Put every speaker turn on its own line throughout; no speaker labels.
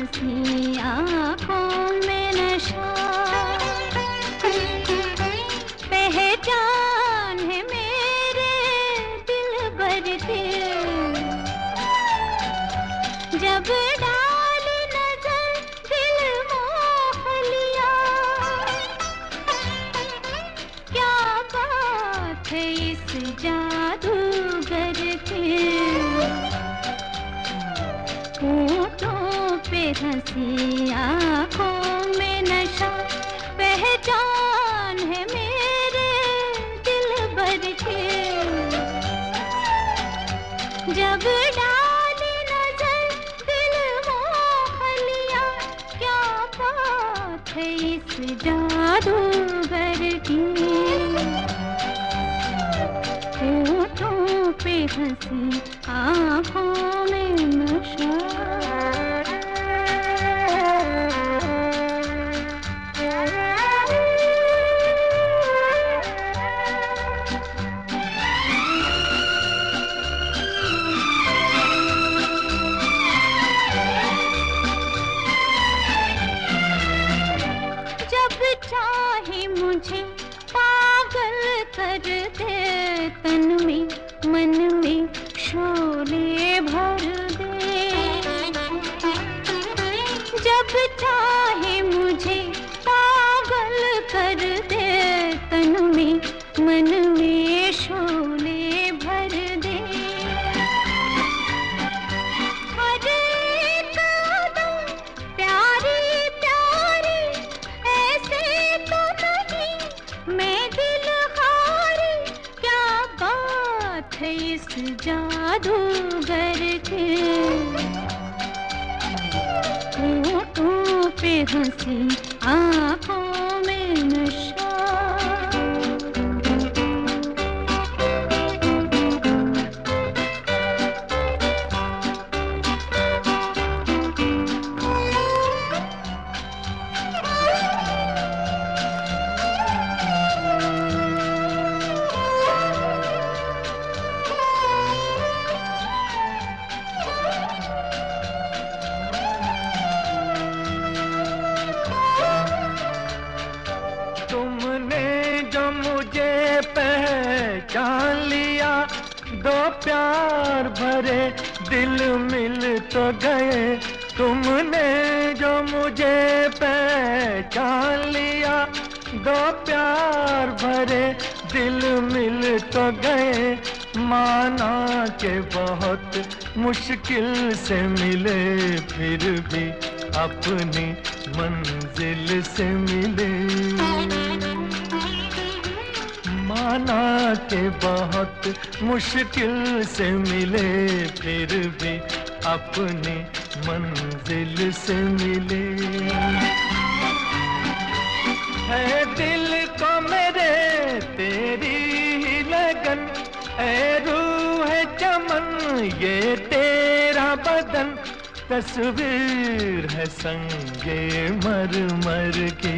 हंसी आँखों में नशा, पहचान है मेरे दिलबर की। जब डाली नजर दिल मोह लिया, क्या बात है इस जादूगर की। होठों पे हंसी आँखों में नशा, पहचान है मेरे दिलबर की। जब डाली नजर दिल मोह लिया, क्या बात है इस जादूगर की। होठों पे हंसी आँखों में नशा। जब चाहे मुझे पागल कर दे, तन में मन में शोले भर दे। जब चाहे मुझे पागल कर दे, तन में मन में शोले भर दे। हर एक अदम प्यारी प्यारी, ऐसे तो नहीं मैं दिल हारी। क्या बात है इस जादूगर की। होठों पे हंसी आँखों में नशा।
तुमने जो मुझे पहचान लिया, दो प्यार भरे दिल मिल तो गए। तुमने जो मुझे पहचान लिया, दो प्यार भरे दिल मिल तो गए। माना के बहुत मुश्किल से मिले, फिर भी अपनी मंजिल से मिले। माना के बहुत मुश्किल से मिले, फिर भी अपनी मंजिल से मिले। है दिल को मेरे तेरी ही लगन, ऐ रूह है चमन ये तेरा बदन। तस्वीर है संगे मरमर की।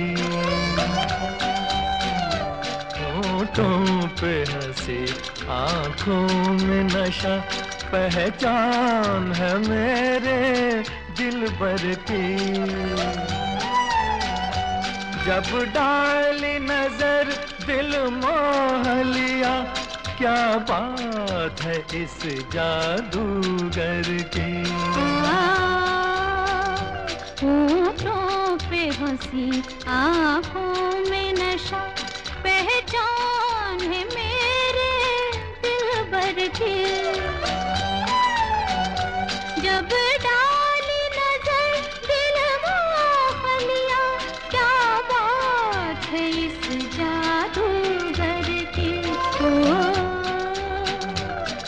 होठों पे हंसी आँखों में नशा, पहचान है मेरे दिलबर की। जब डाली नजर दिल मोह लिया, क्या बात है इस जादूगर की।
होठों पे हंसी आँखों में नशा, पहचान है मेरे दिलबर की। जब डाली नजर दिल मोह लिया, क्या बात है इस जादूगर की।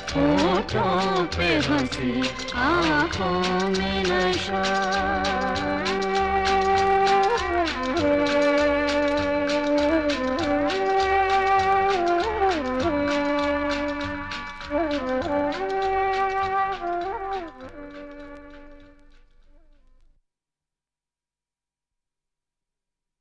होठों पे हंसी आँखों में नशा।